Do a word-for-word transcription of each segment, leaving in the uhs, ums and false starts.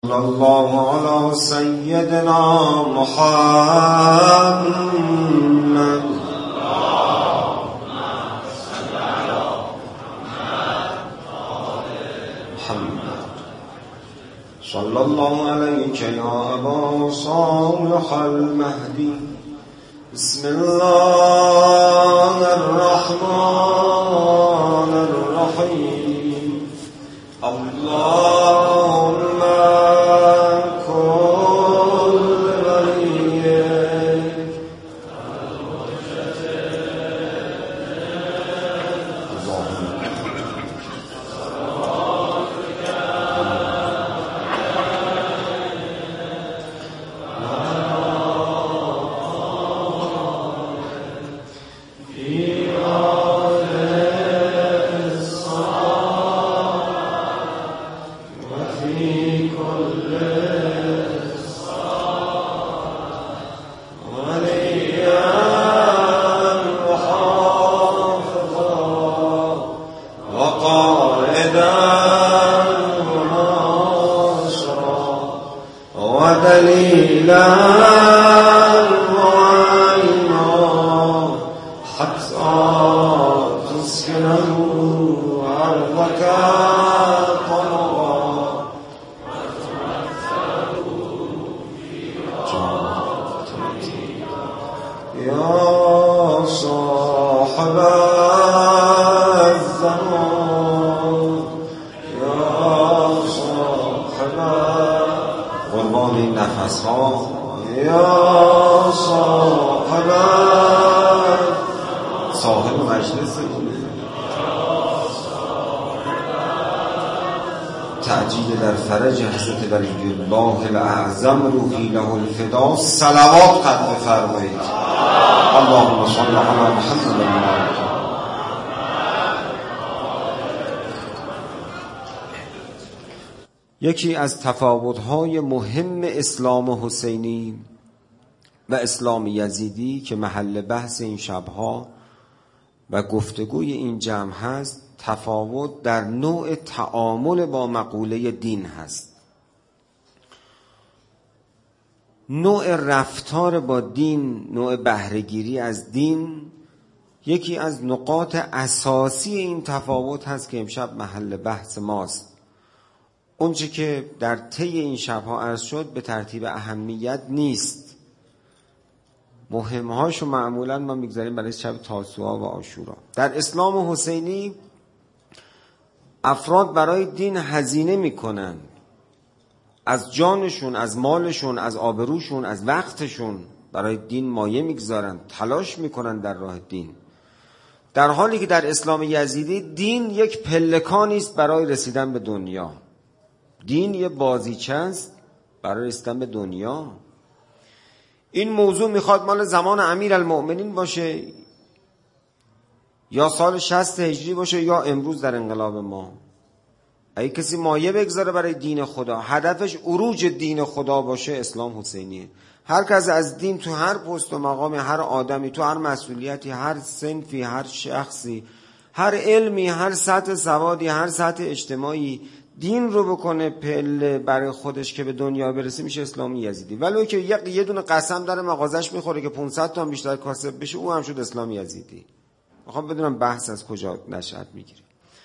صلی الله علی سیدنا محمد. صلی الله علیک یا ابا صالح المهدی. بسم الله الرحمن الرحیم. اللهم کن ولیک دليلا وعينا حتى تسكنه أرضك طلبا يا صاحب الزمان يا صاحب قربان این نفس ها یا صاحب صاحب مجلس تعجیل در فرج حضرت ولی الله الاعظم روحی له الفدا صلوات قد بفرمایید. اللهم صل علی محمد و آله. یکی از تفاوت‌های مهم اسلام حسینی و اسلام یزیدی که محل بحث این شب‌ها و گفتگوی این جمع هست، تفاوت در نوع تعامل با مقوله دین هست. نوع رفتار با دین، نوع بهره‌گیری از دین، یکی از نقاط اساسی این تفاوت هست که امشب محل بحث ماست. اونچه که در طی این شبها عرض شد به ترتیب اهمیت نیست. مهمهاشو معمولا ما میگذاریم برای شب تاسوعا و عاشورا. در اسلام حسینی افراد برای دین هزینه میکنن، از جانشون، از مالشون، از آبروشون، از وقتشون برای دین مایه میگذارن، تلاش میکنن در راه دین. در حالی که در اسلام یزیدی دین یک پلکانی است برای رسیدن به دنیا. دین یه بازیچه است برای رسیدن به دنیا. این موضوع میخواد مال زمان امیرالمؤمنین باشه یا سال شصت هجری باشه یا امروز در انقلاب ما. اگه کسی مایه بگذاره برای دین خدا، هدفش عروج دین خدا باشه، اسلام حسینیه. هر کس از دین تو هر پست و مقام، هر آدمی تو هر مسئولیتی، هر صنفی، هر شخصی، هر علمی، هر سطح سوادی، هر سطح اجتماعی دین رو بکنه پله برای خودش که به دنیا برسه، میشه اسلامی یزیدی. ولو که یه دونه قسم در مغازش میخوره که پانصد تا هم بیشتر کاسب بشه، او هم شد اسلامی یزیدی. میخوام بدونم بحث از کجا نشأت میگیره.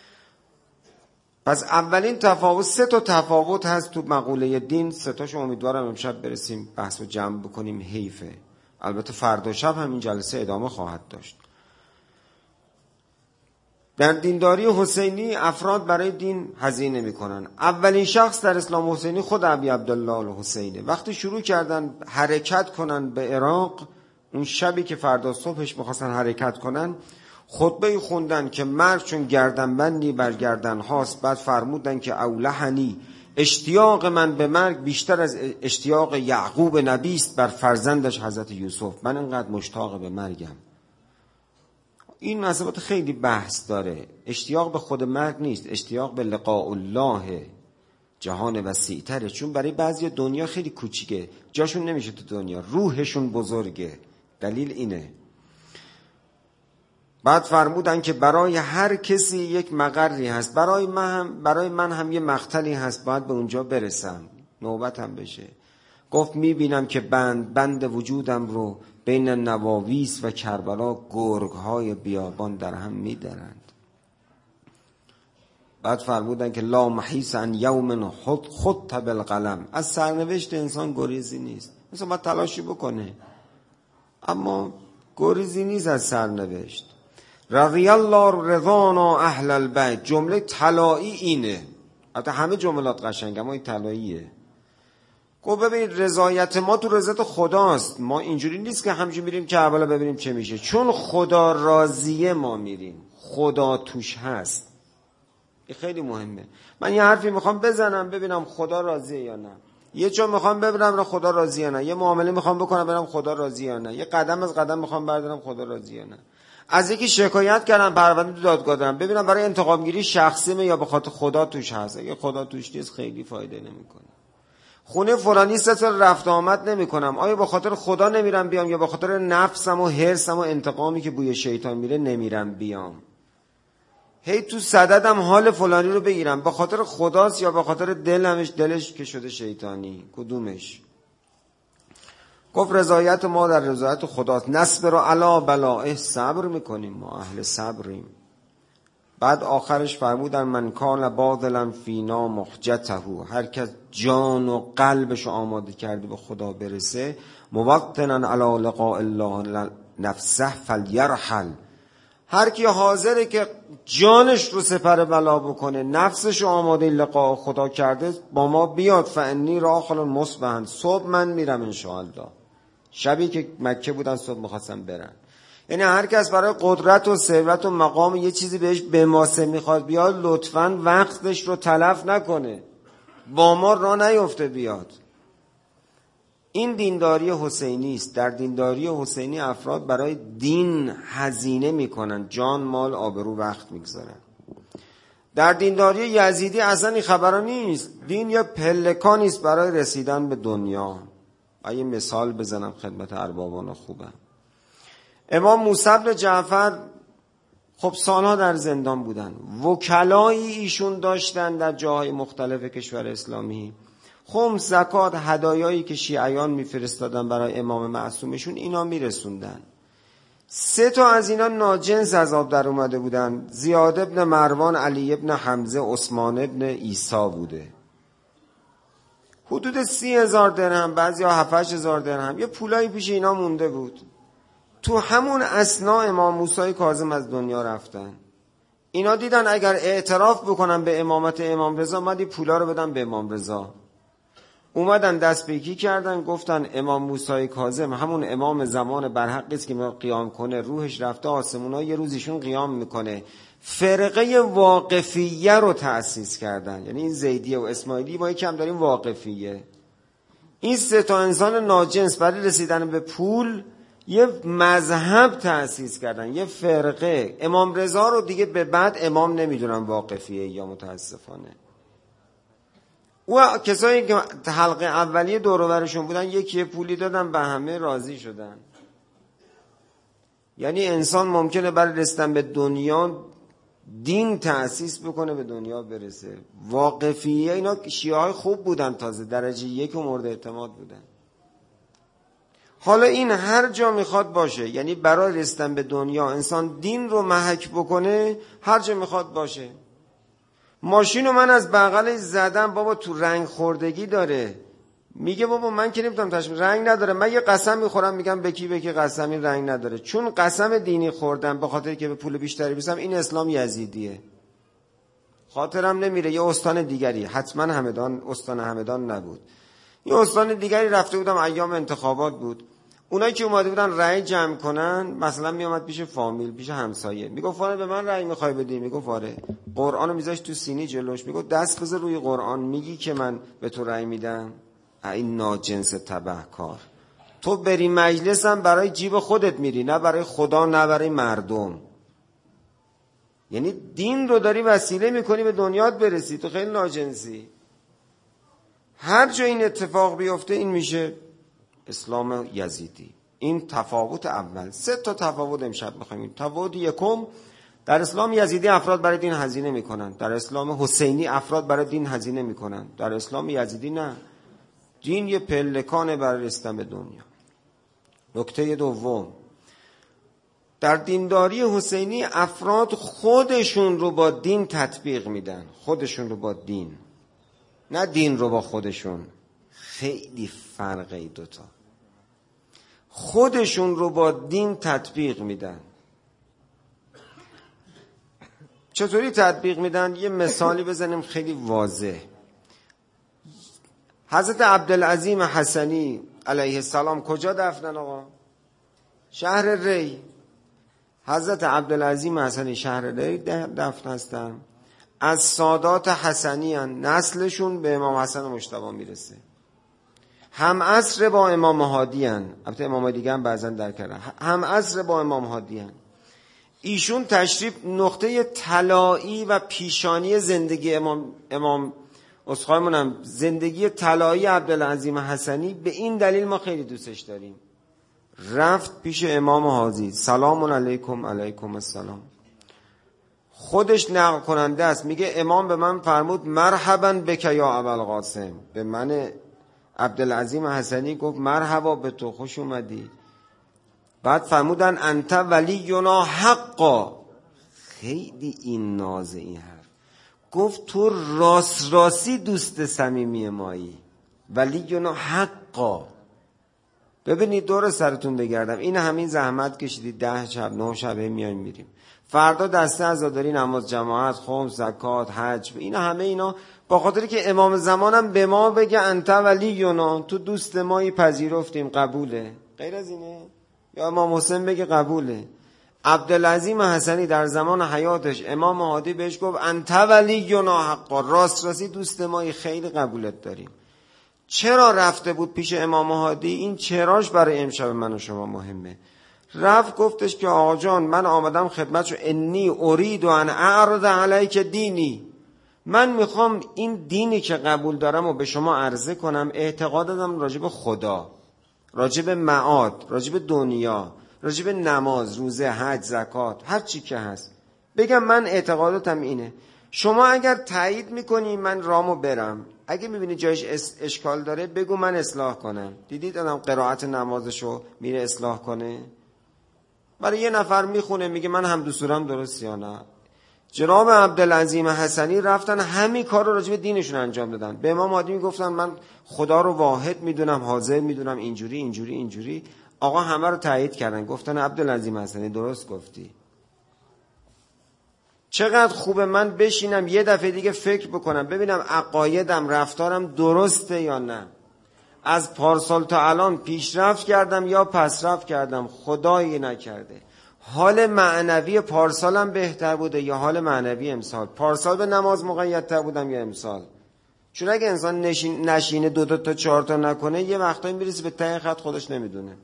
پس اولین تفاوت، سه تا تفاوت هست تو مقوله دین. سه تاشو امیدوارم امشب برسیم بحث رو جمع بکنیم. حیفه. البته فردا شب همین جلسه ادامه خواهد داشت. در دینداری حسینی افراد برای دین هزینه میکنن. اولین شخص در اسلام حسینی خود ابی عبدالله الحسینه. وقتی شروع کردن حرکت کنن به عراق، اون شبی که فردا صبحش میخواستن حرکت کنن، خطبه خوندن که مرگ چون گردنبندی بر گردن هاست. بعد فرمودن که اولحنی، اشتیاق من به مرگ بیشتر از اشتیاق یعقوب نبی است بر فرزندش حضرت یوسف. من انقدر مشتاق به مرگم. این مسئله خیلی بحث داره. اشتیاق به خود مرگ نیست، اشتیاق به لقاء الله، جهان وسیع‌تره. چون برای بعضی دنیا خیلی کوچیکه، جاشون نمیشه تو دنیا، روحشون بزرگه. دلیل اینه. بعد فرمودن که برای هر کسی یک مقری هست، برای من هم برای من هم یه مقتلی هست، باید به اونجا برسم. نوبتم بشه. گفت میبینم که بند بند وجودم رو بین نواویس و کربلا گرگ‌های بیابان در هم میدرند. بعد فرمودن که لا محیص عن یوم خط خط بالقلم، از سرنوشت انسان گریزی نیست. مثلا باید تلاشی بکنه اما گریزی نیست از سرنوشت. رضی الله رضانا اهل البیت، جمله طلایی اینه. البته همه جملات قشنگه اما این طلاییه. گفت ببینید رضایت ما تو رضایت خداست. ما اینجوری نیست که همینجوری میریم که اولا ببینیم چه میشه. چون خدا راضیه ما میریم، خدا توش هست. این خیلی مهمه. من یه حرفی میخوام بزنم ببینم خدا راضیه یا نه. یه جا میخوام ببینم خدا راضیه یا نه. یه معامله میخوام بکنم ببینم خدا راضیه یا نه. یه قدم از قدم میخوام بردارم خدا راضیه یا نه. از یکی شکایت کردم پرونده تو دادگاه دارم ببینم برای انتقام گیری شخصیمه یا به خاطر خدا توش هست. اگه خدا توش نیست خیلی فایده نمیکنه. خونه فلانی سه سال رفت آمد نمیکنم، آیا به خاطر خدا نمیرم بیام یا به خاطر نفسم و حرصم و انتقامی که بوی شیطان میره نمیرم بیام؟ هی تو صددم حال فلانی رو بگیرم، به خاطر خداست یا به خاطر دلمش دلش که شده شیطانی؟ کدومش؟ گفت رضایت ما در رضایت خداست. نصبر علی بلائه، صبر میکنیم، ما اهل صبریم. بعد آخرش فرمودن من کان باذلا فینا محجته، هر کس جان و قلبش آماده کرده به خدا برسه، موطنا علی لقاء الله نفسه فلیرحل، هر کی حاضره که جانش رو سپر بلا بکنه، نفسش رو آماده لقاء خدا کرده، با ما بیاد. فانی راحل مصبحا، صبح من میرم انشاءالله. شبی که مکه بودن صبح میخواستم برن. یعنی هر کس برای قدرت و ثروت و مقام یه چیزی بهش به ماسه میخواد بیاد، لطفاً وقتش رو تلف نکنه، با ما راه نیفته بیاد. این دینداری حسینی است. در دینداری حسینی افراد برای دین هزینه میکنن، جان مال آبرو وقت میگذارن. در دینداری یزیدی اصلا این خبرها نیست. دین یا پلکانی است برای رسیدن به دنیا. یه مثال بزنم خدمت اربابان خوبم. امام موسی بن جعفر خب سالها در زندان بودن، وکلایی ایشون داشتن در جاهای مختلف کشور اسلامی. خمس، زکات، هدایایی که شیعیان میفرستادن برای امام معصومشون اینا میرسوندن. سه تا از اینا ناجنس از آب در اومده بودن. زیاد ابن مروان، علی ابن حمزه، عثمان ابن عیسی بوده. حدود سی هزار درهم، بعضی ها هفتش هزار درهم، یه پولایی پیش اینا مونده بود. تو همون اثنا امام موسی کاظم از دنیا رفتن. اینا دیدن اگر اعتراف بکنن به امامت امام رضا، مدی پولا رو بدن به امام رضا. اومدن دست به یکی کردن، گفتن امام موسی کاظم همون امام زمان برحقی است که ما قیام کنه، روحش رفته آسمونا، یه روز ایشون قیام میکنه. فرقه واقفیه رو تأسیس کردن. یعنی این زیدیه و اسماعیلی، ما یکم داریم واقفیه. این سه تا انسان ناجنس برای رسیدن به پول یه مذهب تأسیس کردن، یه فرقه. امام رضا رو دیگه به بعد امام نمیدونن واقفیه یا متاسفانه. او کسایی که حلقه اولیه دور و برشون بودن یکی پولی دادن به همه راضی شدن. یعنی انسان ممکنه برای رسیدن به دنیا دین تأسیس بکنه، به دنیا برسه. واقفیه اینا شیعه های خوب بودن، تازه درجه یک و مورد اعتماد بودن. حالا این هر جا میخواد باشه، یعنی برای رسیدن به دنیا انسان دین رو محک بکنه، هر جا میخواد باشه. ماشینو من از بغلش زدم، بابا تو رنگ خوردگی داره. میگه بابا من که نمیتونم تشمیل، رنگ نداره. من یه قسم میخورم میگم به کی به کی قسمی رنگ نداره. چون قسم دینی خوردم به خاطر که به پول بیشتری برسم، این اسلام یزیدیه. خاطرم نمیره یه استان دیگری، حتما همدان، استان همدان نبود، یه استان دیگری رفته بودم، ایام انتخابات بود. اونایی که اومده بودن رأی جمع کنن، مثلا میامد پیش فامیل، پیش همسایه، میگفت فلان به من رأی میخوای بدی؟ میگفت آره. قرآنو میذاش تو سینی جلوش، میگفت دست بذار روی قرآن، میگی که من به تو رأی میدم؟ این ناجنس تبهکار. تو بری مجلسم برای جیب خودت میری، نه برای خدا، نه برای مردم. یعنی دین رو داری وسیله میکنی به دنیات برسی، تو خیلی ناجنسی. هر جا این اتفاق بیفته این میشه اسلام یزیدی. این تفاوت اول. سه تا تفاوت امشب میخوایم. تفاوت یکم، در اسلام یزیدی افراد برای دین هزینه میکنن، در اسلام حسینی افراد برای دین هزینه میکنن، در اسلام یزیدی نه. دین یه پلکانه برای رسیدن به دنیا. نکته دوم، در دینداری حسینی افراد خودشون رو با دین تطبیق میدن. خودشون رو با دین، نه دین رو با خودشون. خیلی فرقه ای دوتا. خودشون رو با دین تطبیق میدن. چطوری تطبیق میدن؟ یه مثالی بزنیم خیلی واضح. حضرت عبدالعظیم حسنی علیه السلام کجا دفنن آقا؟ شهر ری. حضرت عبدالعظیم حسنی شهر ری دفن هستن. از سادات حسنی هن. نسلشون به امام حسن مجتبی میرسه. هم عصر با امام هادی هن. البته امام دیگه هم بعضن در کردن. هم عصر با امام هادی هن. ایشون تشریف نقطه طلایی و پیشانی زندگی امام امام اسخایمونم زندگی طلایی عبدالعظیم حسنی. به این دلیل ما خیلی دوستش داریم. رفت پیش امام هادی، سلام علیکم. علیکم السلام. خودش نقل کننده است، میگه امام به من فرمود مرحبا بک یا ابوالقاسم. به من عبدالعظیم حسنی گفت مرحبا به تو، خوش اومدی. بعد فرمودن انت ولینا حقا. خیلی این نازه این حرف. گفت تو راست راستی دوست صمیمی مایی، ولینا حقا. ببینید دور سرتون بگردم، این همین زحمت کشیدید، ده شب نه شبه میایم میریم، فردا دسته عزاداری، نماز جماعت، خمس، زکات، حج، اینا همه اینا با خاطری که امام زمانم به ما بگه انت ولینا، تو دوست مایی، پذیرفتیم، قبوله. غیر از اینه؟ یا امام حسین بگه قبوله. عبدالعظیم حسنی در زمان حیاتش امام هادی بهش گفت انت ولینا حقا، راست راستی دوست مایی، خیلی قبولت داریم. چرا رفته بود پیش امام هادی؟ این چراش برای امشب من و شما مهمه. رفت گفتش که آقا جان من آمدم خدمتشو، انی ارید ان اعرض علیک دینی، من میخوام این دینی که قبول دارم و به شما عرضه کنم. اعتقاد دارم راجع به خدا، راجع به معاد، راجع به دنیا، راجع به نماز، روزه، حج، زکات، هر چی که هست بگم من اعتقاداتم اینه. شما اگر تایید میکنی من رامو برم، اگه میبینی جایش اشکال داره بگو من اصلاح کنم. دیدید آدم قرائت نمازشو میره اصلاح کنه، برای یه نفر میخونه میگه من هم دستورم درست یا نه. جناب عبدالعظیم حسنی رفتن همین کار رو راجع به دینشون انجام دادن. به امام هادی میگفتن من خدا رو واحد میدونم، حاضر میدونم، اینجوری اینجوری اینجوری. آقا همه رو تایید کردن، گفتن عبدالعظیم حسنی درست گفتی. چقدر خوبه من بشینم یه دفعه دیگه فکر بکنم ببینم عقایدم، رفتارم درسته یا نه. از پارسال تا الان پیشرفت کردم یا پسرفت کردم؟ خدایی نکرده. حال معنوی پارسالم بهتر بوده یا حال معنوی امسال؟ پارسال به نماز مقیدتر بودم یا امسال؟ چون اگه انسان نشین نشینه دو تا تا چهار تا نکنه یه وقتایی میرسه به ته خط خودش نمیدونه.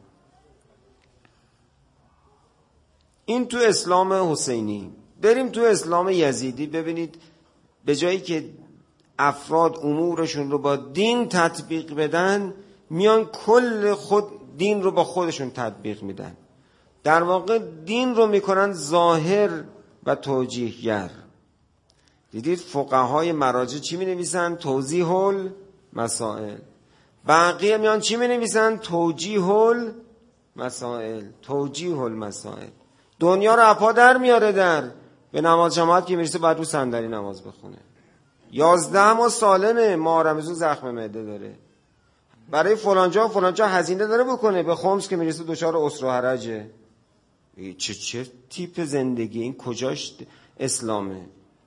این تو اسلام حسینی. بریم تو اسلام یزیدی ببینید، به جایی که افراد امورشون رو با دین تطبیق بدن، میان کل خود دین رو با خودشون تطبیق میدن. در واقع دین رو میکنن ظاهر و توجیهگر. دیدید فقهای مراجع چی می نویسن؟ توضیح المسائل. بقیه میان چی می نویسن؟ توجیه المسائل. توجیه المسائل. دنیا رو اپا در میاره. در به نماز جماعت که میرسه باید رو صندلی نماز بخونه. یازده ماه سالمه، ماه رمضان زخم معده داره، برای فلانجا فلانجا هزینه داره بکنه، به خمس که میرسه دچار اسر و حرجه. چه چه تیپ زندگی این؟ کجاش اسلامه؟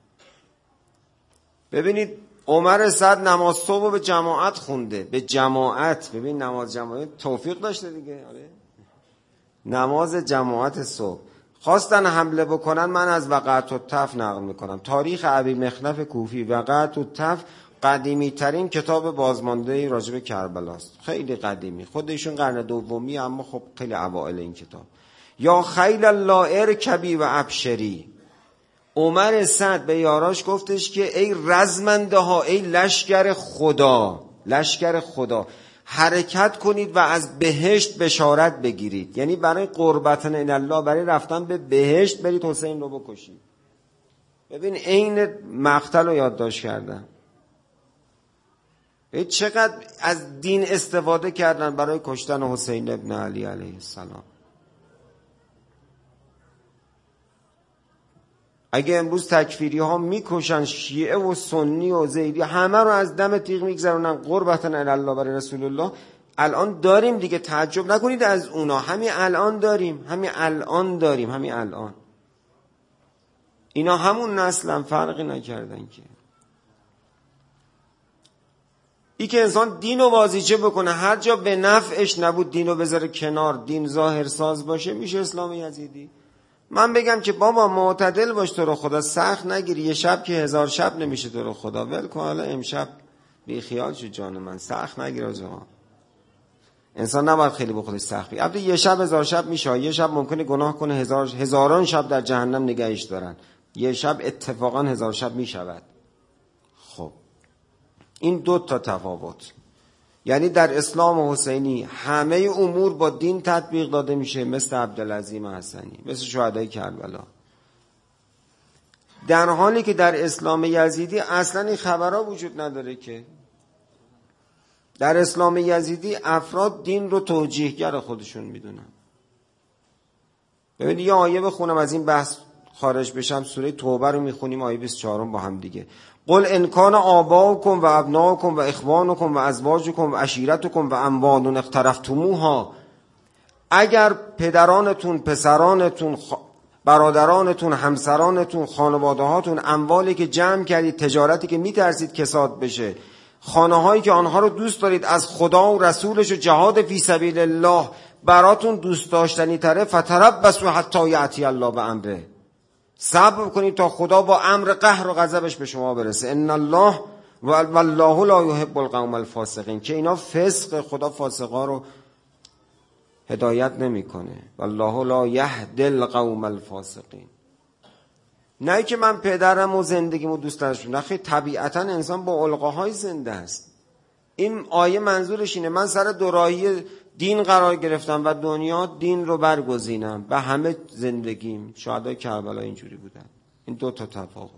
ببینید عمر صد نماز صبح به جماعت خونده، به جماعت. ببین نماز جماعت توفیق داشته دیگه. آره نماز جماعت صبح. خواستن حمله بکنن، من از وقعت الطف نقل میکنم. تاریخ ابی مخنف کوفی. وقعت الطف قدیمی ترین کتاب بازمانده راجب کربلاست، خیلی قدیمی، خودشون قرن دومی، اما خب خیلی اوائل این کتاب. یا خیل الله ارکبی و ابشری. عمر سعد به یاراش گفتش که ای رزمنده ها، ای لشکر خدا، لشکر خدا، حرکت کنید و از بهشت بشارت بگیرید. یعنی برای قربتن الله، برای رفتن به بهشت برید حسین رو بکشید. ببین عین مقتل رو یادداشت کردم. چقدر از دین استفاده کردن برای کشتن حسین ابن علی علیه السلام. اگه امروز تکفیری ها میکشن شیعه و سنی و زیدی، همه رو از دم تیغ میگذرونن قربتا الله برای رسول الله. الان داریم دیگه، تعجب نکنید از اونا، همین الان داریم، همین الان داریم، همین الان. اینا همون نسلن، فرقی نکردن که. ای که انسان دینو بازیچه بکنه، هر جا به نفعش نبود دینو بذاره کنار، دین ظاهر ساز باشه، میشه اسلام یزیدی. من بگم که بابا معتدل باش تو رو خدا، سخت نگیر، یه شب که هزار شب نمیشه تو رو خدا، ول کن حالا امشب بی خیال شو جان من، سخت نگیر آجا. انسان نباید خیلی به خودش سخت بگیره. البته یه شب هزار شب میشه، یه شب ممکنه گناه کنه هزار هزاران شب در جهنم نگهش دارن، یه شب اتفاقا هزار شب میشود. خب این دو تا تفاوت، یعنی در اسلام حسینی همه امور با دین تطبیق داده میشه، مثل عبدالعظیم حسنی، مثل شهدای کربلا. در حالی که در اسلام یزیدی اصلا این خبرها وجود نداره که. در اسلام یزیدی افراد دین رو توجیهگر خودشون میدونن. ببینید یه آیه بخونم از این بحث خارج بشم، سوره توبه رو میخونیم، آیه بیست و چهار با هم دیگه. قل ان کان آباؤکم و ابناؤکم و اخوانکم و ازواجکم و عشیرتکم و اموال اقترفتموها، اگر پدرانتون، پسرانتون، برادرانتون، همسرانتون، خانواده هاتون، اموالی که جمع کردید، تجارتی که میترسید کساد بشه، خانه هایی که آنها رو دوست دارید از خدا و رسولش و جهاد فی سبیل الله براتون دوست داشتنی تره، فتربصوا حتی یأتی الله بامره، صبر کنید تا خدا با امر قهر و غضبش به شما برسه. ان الله والله لا یحب القوم الفاسقین، که اینا فسق، خدا فاسقا رو هدایت نمیکنه. والله لا یهدی القوم الفاسقین. نه که من پدرم و زندگیمو دوست داشتم، نه خیلی طبیعتا انسان با القاهای زنده است. این آیه منظورش اینه من سر دوراهی دین قرار گرفتم و دنیا دین رو برگزینم و همه زندگیم. شهدای کربلا اینجوری بودن. این دو تا تفاوت.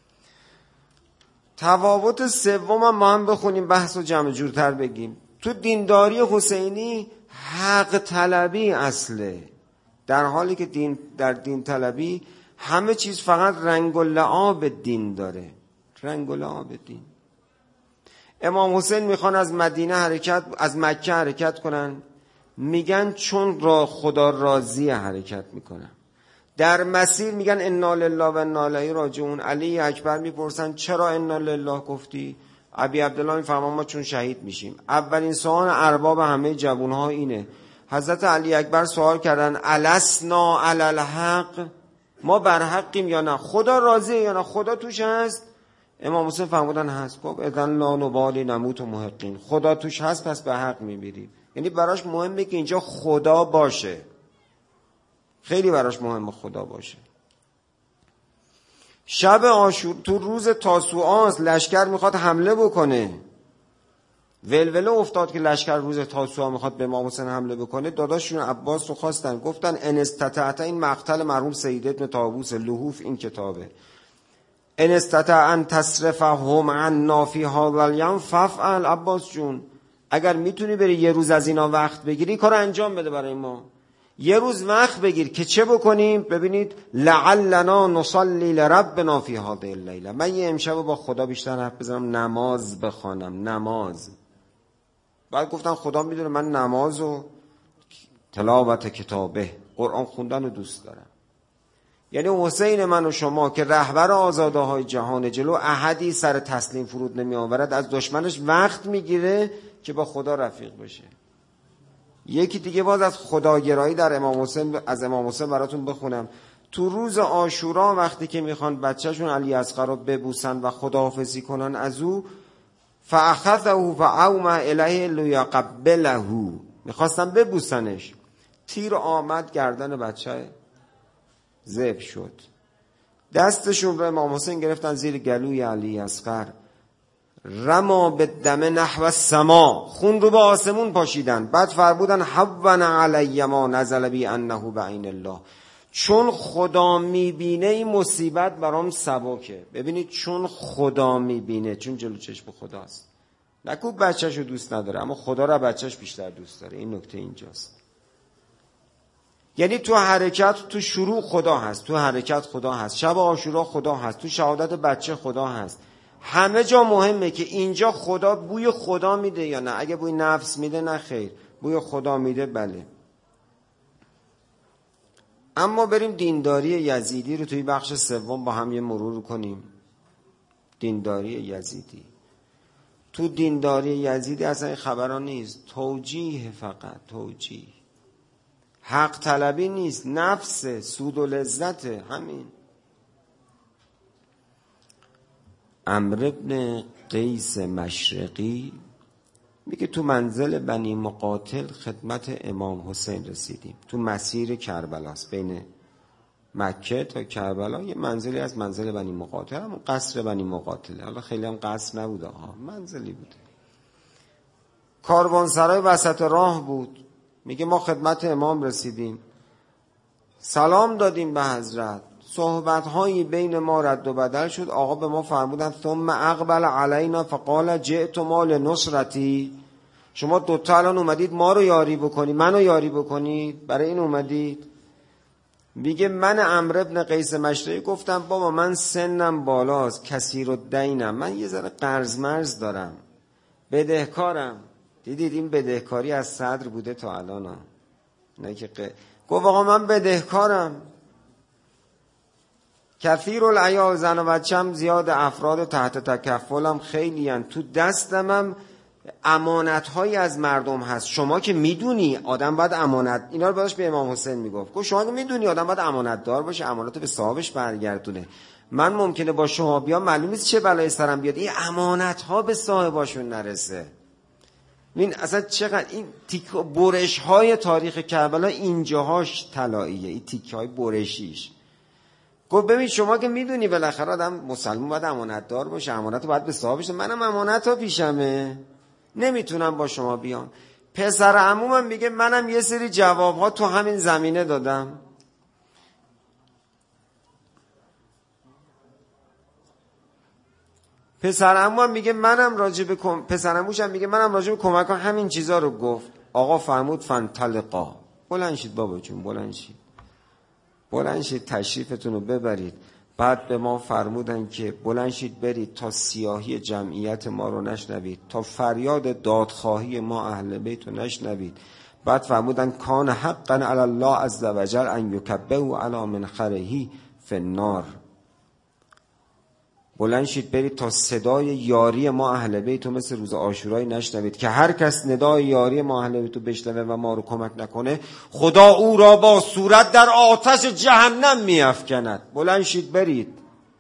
تفاوت سوم ما هم بخونیم، بحث رو جمع جورتر بگیم. تو دینداری حسینی حق طلبی اصله، در حالی که دین در دین طلبی همه چیز فقط رنگ و لعاب دین داره، رنگ و لعاب دین. امام حسین میخوان از مدینه حرکت از مکه حرکت کنن، میگن چون را خدا راضی حرکت میکنن. در مسیر میگن انا لله و انا الیه راجعون. علی اکبر میپرسن چرا انا لله گفتی؟ ابی عبدالله میفرمان ما چون شهید میشیم. اولین سوال ارباب همه جوانها اینه. حضرت علی اکبر سوال کردن السنا علی الحق، ما بر حقیم یا نه؟ خدا راضیه یا نه؟ خدا توش هست؟ امام حسین فرمودن هست. گفت اذن لا نبالی نموت و محقین، خدا توش هست پس به حق میمیریم. یعنی براش مهمه که اینجا خدا باشه، خیلی براش مهمه خدا باشه. شب عاشور تو روز تاسوعاست، لشکر میخواد حمله بکنه، ولوله افتاد که لشکر روز تاسوعا میخواد به امام حسین حمله بکنه. داداششون عباس رو خواستن، گفتن ان استطعت، این مقتل مرحوم سید ابن طاووس لحوف این کتابه، ان استطاع ان تصرفهم عنا فی هذا الیوم فافعل. عباس جون اگر میتونی بری یه روز از اینا وقت بگیری، کار انجام بده برای ما، یه روز وقت بگیر که چه بکنیم؟ ببینید لعلنا نصلی لربنا فی هذه اللیله، من یه امشب با خدا بیشتر حرف بزنم، نماز بخوانم، نماز. بعد گفتن خدا میدونه من نماز و تلاوت کتابه، قرآن خوندن رو دوست دارم. یعنی حسین من و شما که رهبر آزاده های جهان، جلو احدی سر تسلیم فرود نمی آورد، از دشمنش وقت میگیره که با خدا رفیق بشه. یکی دیگه باز از خداگرایی در امام حسین، از امام حسین براتون بخونم. تو روز عاشورا وقتی که میخوان بچهشون علی اصغر رو ببوسن و خداحافظی کنن از او، فاخذه فاومع الیه لیقبله، میخواستن ببوسنش، تیر آمد گردن بچه ذبح شد. دستشون به امام حسین گرفتن زیر گلوی علی اصغر، رما به دم نحو السما، خون رو به آسمون پاشیدن. بعد فرمودن حون علی ما نزل بی انه بعین الله، چون خدا میبینه این مصیبت برام سبکه. ببینید چون خدا میبینه، چون جلو چشم خداست، نکو بچه‌شو دوست نداره، اما خدا را بچه‌ش بیشتر دوست داره. این نکته اینجاست. یعنی تو حرکت، تو شروع خدا هست، تو حرکت خدا هست، شب عاشورا خدا هست، تو شهادت بچه خدا هست. همه جا مهمه که اینجا خدا بوی خدا میده یا نه. اگه بوی نفس میده نه خیر، بوی خدا میده بله. اما بریم دینداری یزیدی رو توی بخش سوم با هم یه مرور کنیم. دینداری یزیدی، تو دینداری یزیدی اصلا این خبران نیست، توجیه، فقط توجیه، حق طلبی نیست، نفس، سود و لذت. همین عمرو بن قیس مشرقی میگه تو منزل بنی مقاتل خدمت امام حسین رسیدیم. تو مسیر کربلاست، بین مکه تا کربلا یه منزلی از منزل بنی مقاتل، همون قصر بنی مقاتل. حالا خیلی هم قصر نبوده ها، منزلی بوده. کاروانسرای وسط راه بود. میگه ما خدمت امام رسیدیم، سلام دادیم به حضرت، صحبت‌هایی بین ما رد و بدل شد. آقا به ما فرمودن ثم اقبل علینا فقال جئتما لنصرتی، شما دوتا الان اومدید ما رو یاری بکنید، منو یاری بکنید، برای این اومدید؟ میگه من عمرو بن قیس مشرقی گفتم بابا من سنم بالاست، کثیر الدینم، من یه ذره قرض مرز دارم، بدهکارم. دیدید این بدهکاری از صدر بوده تا الان ها. نه که ق... گفت آقا من بدهکارم، کثیر العیال، زن و بچم زیاد، افراد تحت تکفلم خیلی هن، تو دستمم امانت هایی از مردم هست. شما که میدونی آدم باید امانت، اینا رو باش به امام حسین میگفت، گفت شما که میدونی آدم باید امانت دار باشه، امانت به صاحبش برگردونه. من ممکنه با شما بیام، معلوم نیست چه بلایی سرم بیاد، این امانت ها به صاحباشون نرسه. این اصلا چقدر این تیک برش های تاریخ کربلا اینجاهاش طلاییه، این تیکه های برشیش. گفت ببین شما که میدونی بالاخره آدم مسلمان باید امانت دار باشه، امانت رو باید به صاحبش، منم امانت ها پیشمه، نمیتونم با شما بیام. پسر عمومم میگه منم یه سری جواب ها تو همین زمینه دادم. پسر عموم میگه منم راجع به کم... پسر عموشم میگه منم راجع به کمک ها همین چیزا رو گفت. آقا فرمود فانطلقا، بلند شید بابا جون، بلند شید، بلند شید تشریفتون رو ببرید. بعد به ما فرمودن که بلند شید برید تا سیاهی جمعیت ما رو نشنوید، تا فریاد دادخواهی ما اهل بیت رو نشنوید. بعد فرمودن کان حقا علی الله عز وجل ان یکبه علی منخره فی النار. بلند شید برید تا صدای یاری ما اهل بیت رو مثل روز عاشورای نشنوید، که هر کس ندای یاری ما اهل بیت رو بشنوه و ما رو کمک نکنه خدا او را با صورت در آتش جهنم میافکند. بلند شید برید.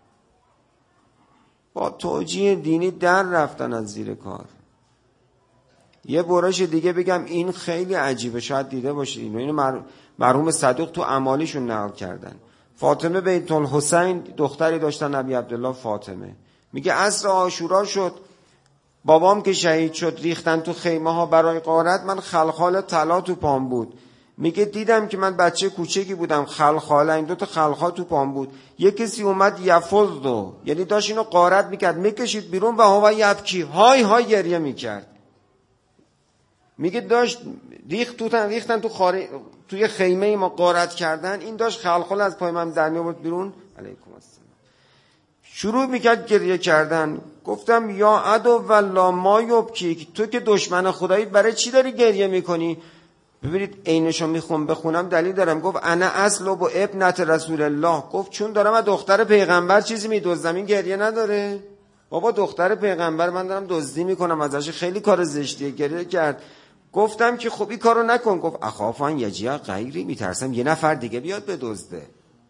با توجیه دینی در رفتن از زیر کار. یه برش دیگه بگم، این خیلی عجیبه، شاید دیده باشید، اینو اینو مرحوم صدوق تو اعمالیشون نقل کردن. فاطمه بنت الحسین دختری داشتن نبی عبدالله فاطمه، میگه عصر عاشورا شد، بابام که شهید شد ریختن تو خیمه ها برای غارت، من خلخال طلا تو پام بود. میگه دیدم که من بچه کوچکی بودم، خلخال، این دوتا خلخال تو پام بود، یه کسی اومد یفضدو، یعنی داشت اینو غارت میکرد، میکشید بیرون و هوا یبکی، های های گریه میکرد. میگه داشت ریخت تو تن ریختن تو خاره توی خیمه ما غارت کردن، این داشت خلخال از پای من در می آورد بیرون. علیکم السلام. شروع میکرد گریه کردن. گفتم یا عدو والله ما یبکی، تو که دشمن خدایی برای چی داری گریه میکنی؟ ببینید عینشو میخوام بخونم دلیل دارم. گفت انا اصل و ابنت رسول الله، گفت چون دارم از دختر پیغمبر چیزی میدزدم، این گریه نداره؟ بابا دختر پیغمبر من دارم دزدی میکنم ازش، خیلی کار زشتیه. گریه کرد. گفتم که خب این کارو نکن. گفت اخافن یجیع غیری، میترسم یه نفر دیگه بیاد بدزده.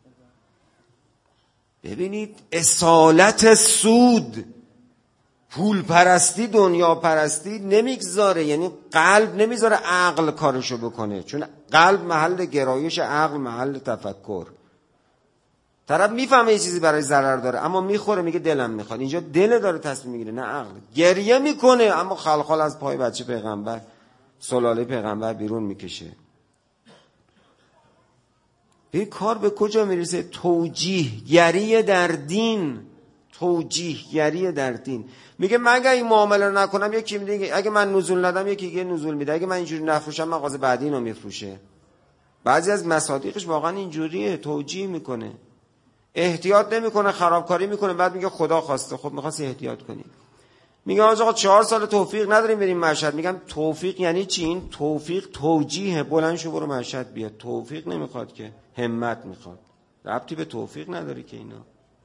ببینید اصالت سود، پول پرستی، دنیا پرستی نمیگذاره، یعنی قلب نمیذاره عقل کارشو بکنه، چون قلب محل گرایش، عقل محل تفکر. طرف میفهمه یه چیزی برای ضرر داره اما میخوره، میگه دلم میخواد. اینجا دل داره تصمیم میگیره نه عقل. گریه میکنه اما خلخال از پای بچه پیغمبر، سلاله پیغمبر بیرون میکشه. این کار به کجا میرسه؟ توجیه گریه در دین، توجیهگری در دین. میگه من اگه این معامله رو نکنم یکی میگه، اگه من نزول ندم یکی دیگه نزول میده، اگه من اینجوری نفروشم مغازه بعدی اینو میفروشه. بعضی از مصادیقش واقعا اینجوریه، توجیه میکنه، احتیاط نمیکنه، خرابکاری میکنه، بعد میگه خدا خواسته. خب میخواستی احتیاط کنی. میگه آقا چهار سال توفیق نداریم بریم مشهد. میگم توفیق یعنی چی؟ این توفیق توجیه، بلند شو برو مشهد بیا. توفیق نمیخواد که، همت میخواد. ربطی به توفیق نداره که اینا.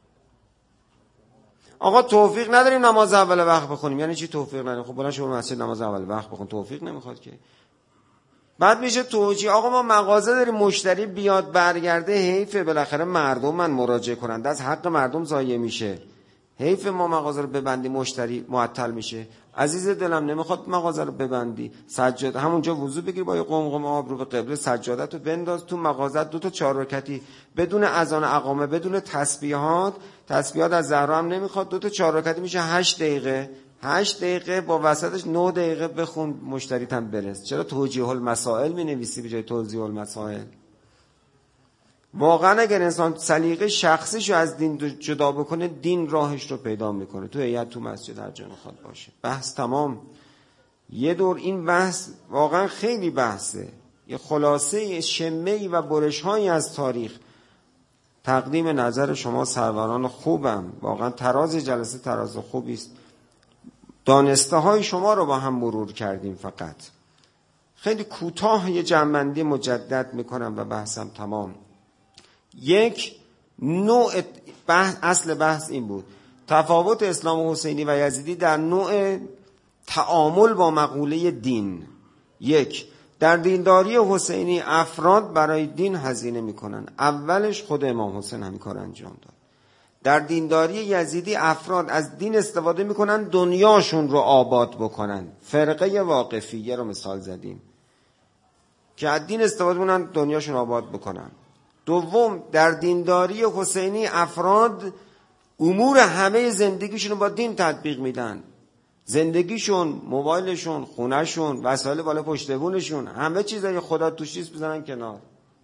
آقا توفیق نداریم نماز اول وقت بخونیم. یعنی چی توفیق نداریم؟ خب بلند شو برو مسجد نماز اول وقت بخون. توفیق نمیخواد که. بعد میشه توجیه. آقا ما مغازه داریم، مشتری بیاد برگرده، حیفه بالاخره مردم من مراجعه کننده از حق مردم ضایع میشه. حیف ما مغازه رو ببندی مشتری معطل میشه. عزیز دلم نمیخواد مغازه رو ببندی، سجاده همونجا وضو بگیر با یه قمقم آب رو به قبله، سجادت رو بنداز تو مغازه، دو تا چهار رکعتی بدون اذان اقامه، بدون تسبیحات. تسبیحات از زهرا هم نمیخواد. دو تا چهار رکعتی میشه هشت دقیقه. هشت دقیقه با وسطش نه دقیقه بخون، مشتریت هم برس. چرا توجیه المسائل مینویسی به جای توضیح المسائل؟ واقعا اگر انسان سلیقه شخصیشو از دین جدا بکنه، دین راهش رو پیدا میکنه. تو هیئت، تو مسجد، هر جا میخواد باشه. بحث تمام. یه دور این بحث واقعا خیلی بحثه، یه خلاصه شمه‌ای و برش‌هایی از تاریخ. تقدیم نظر شما سروران خوبم، واقعا تراز جلسه تراز خوبی است. دانسته های شما رو با هم مرور کردیم. فقط خیلی کوتاه یه جمع‌بندی مجدد میکنم و بحثم تمام. یک، نوع بحث، اصل بحث این بود: تفاوت اسلام حسینی و یزیدی در نوع تعامل با مقوله دین. یک، در دینداری حسینی افراد برای دین هزینه میکنن. اولش خود امام حسین همین کار انجام داد. در دینداری یزیدی افراد از دین استفاده میکنن دنیاشون رو آباد بکنن. فرقه واقفیه رو مثال زدیم که از دین استفاده میکنن دنیاشون آباد بکنن. دوم، در دینداری حسینی افراد امور همه زندگیشون رو با دین تطبیق میدن. زندگیشون، موبایلشون، خونهشون، وسایل بالا پشتبونشون، همه چیزای خدا توش نیست بزنن کنار.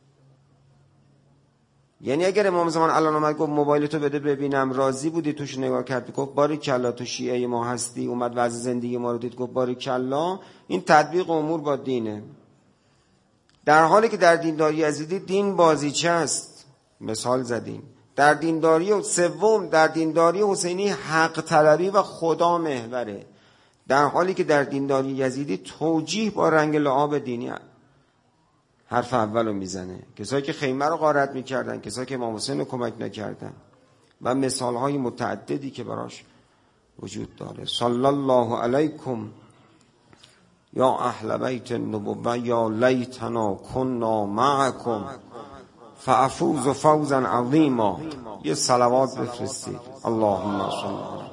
یعنی اگر امام زمان الان اومد گفت موبایل تو بده ببینم، راضی بودی توش نگاه کردی گفت باریکلا تو شیعه ما هستی، اومد وضع زندگی ما رو دید گفت باریکلا، این تطبیق امور با دینه. در حالی که در دینداری یزیدی دین بازیچه است، مثال زدیم. در دینداری سوم، در دینداری حسینی حق طلبی و خدا محوره، در حالی که در دینداری یزیدی توجیه با رنگ لعاب دینی حرف اولو میزنه. کسایی که خیمه رو غارت میکردن، کسایی که امام حسین رو کمک نکردن و مثالهای متعددی که براش وجود داره. صلی الله علیکم یا اهل بیت النبوه یا لیتنا کنا معکم فافوز فوزا عظیما. یه صلوات بفرستید. اللهم صل علی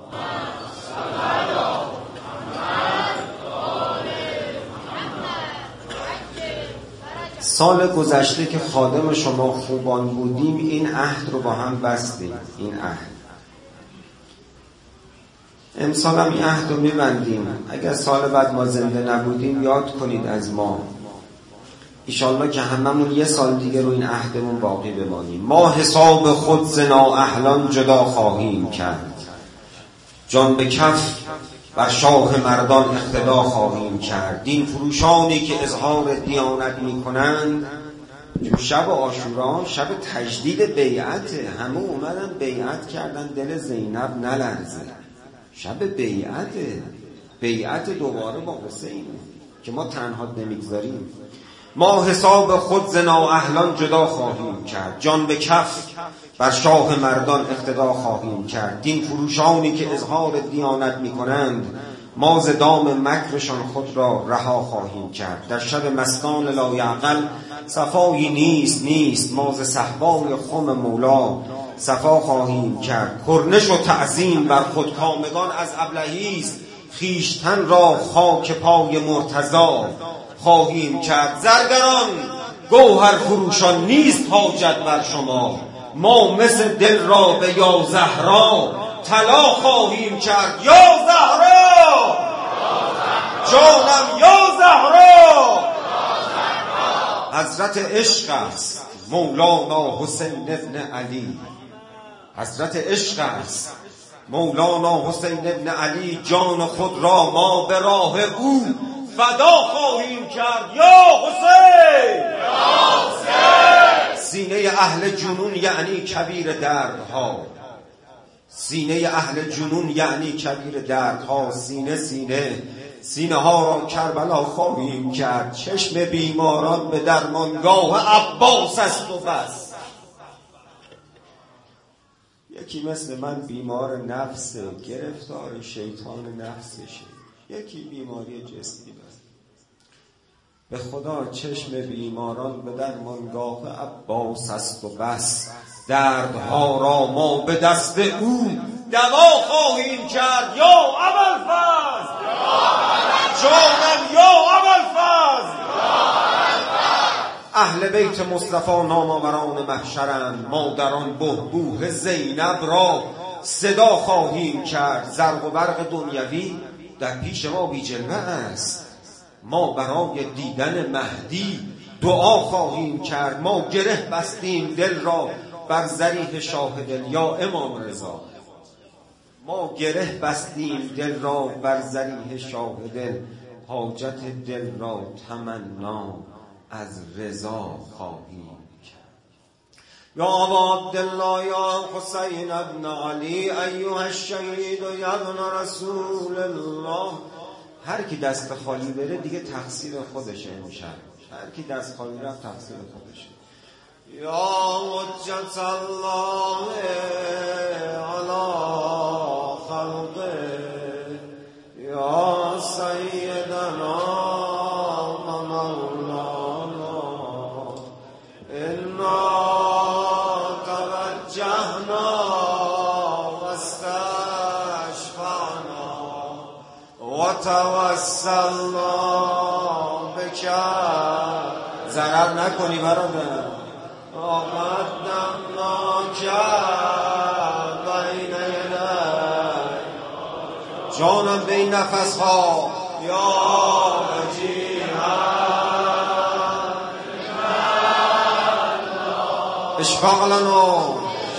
سال گذشته که خادم شما خوبان بودیم این عهد رو با هم بستیم. این عهد امسال هم این عهد رو میبندیم. اگر سال بعد ما زنده نبودیم یاد کنید از ما، ایشالله که هممون یه سال دیگه رو این عهدمون باقی بمانیم. ما حساب خود ز نااهلان جدا خواهیم کرد، جان به کف بر شاه مردان اقتدا خواهیم کرد. دین فروشانی که اظهار دیانت میکنند، چون شب عاشورا شب تجدید بیعته، همه اومدن بیعت کردن دل زینب نلرزه. شب بیعته، بیعت دوباره با حسین که ما تنها نمیگذاریم. ما حساب خود ز نااهلان جدا خواهیم کرد، جان به کف بر شاه مردان اقتدا خواهیم کرد. دین فروشانی که اظهار دیانت میکنند، ما ز دام مکرشان خود را رها خواهیم کرد. در شب مستان لایعقل صفایی نیست نیست، ما ز صحبای خم مولا صفا خواهیم کرد. کرنش و تعظیم بر خودکامگان از ابلهیست، خیشتن را خاک پای مرتضی خواهیم کرد. زرگران گوهر فروشان نیست حاجت بر شما، ما مثل دل را به یا زهرا طلا خواهیم کرد. یا زهرا جانم، یا زهرا حضرت عشق است مولانا حسین ابن علی. حضرت عشق است مولانا حسین ابن علی جان خود را ما به راه او فدا خواهیم کرد. یا حسین، یا حسین. سینه اهل جنون یعنی کبیر دردها، سینه اهل جنون یعنی کبیر دردها. سینه سینه سینه ها را کربلا خواهیم کرد. چشم بیماران به درمانگاه عباس است و بس. یکی مثل من بیمار نفسه، گرفتار شیطان نفسشه، یکی بیماری جسمی بس. به خدا چشم بیماران به درمانگاه عباس است و بس. دردها را ما به دست او دوا خواهیم کرد. یا ابوالفضل، جانم یا ابوالفضل. اهل بیت مصطفی نامآوران محشرند. ما در آن بحبوح زینب را صدا خواهیم کرد. زرق و برق دنیوی در پیش ما بی جلوه است. ما برای دیدن مهدی دعا خواهیم کرد. ما گره بستیم دل را بر ذریح شاه دل. یا امام رضا، ما گره بستیم دل را بر ذریح شاه دل. حاجت دل را تمنا از رضا خواهیم کرد. یا ابا عبدالله یا حسین ابن علی ایها الشهید یا ابن رسول الله. هر کی دست خالی بره دیگه تقصیر خودشه. امشب هر کی دست خالی رفت تقصیر خودشه. یا حجت الله علی خلقه یا سیدنا و مولانا انا توجهنا و استشفعنا و توسلنا بک. ضرر نکنی برادر. قدمناک بین یدیک. جانم به این نفس ها. یا وجیها اشفاق لنا.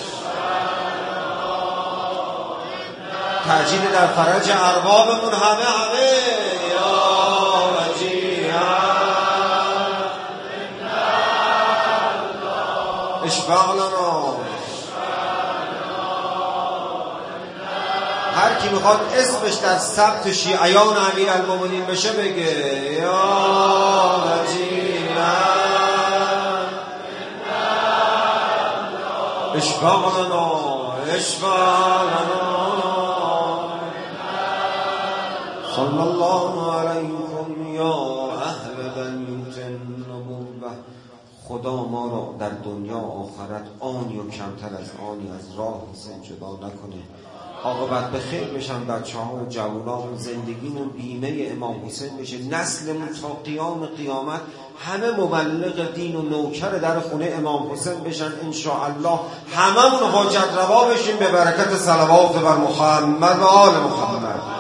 تعجیل در فرج اربابمون همه همه. یا وجیها اشفاق لنا. هر کی میخواد اسمش در ثبت شیعیان امیرالمومنین بشه بگه یا وجیها اشفاق لنا اشفاق لنا. صلی الله علیکم یا اهل بیت النبوة. خدا ما را در دنیا آخرت آنی و کمتر از آنی از راه حسین جدا نکنه. عاقبت به خیر بشن بچه ها و جوانان. زندگیمون بیمه امام حسین بشه. نسلمون تا قیام قیامت همه مبلغ دین و نوکر در خونه امام حسین بشن انشاءالله. هممون حاجت روا بشیم به برکت صلوات بر محمد و آل محمد.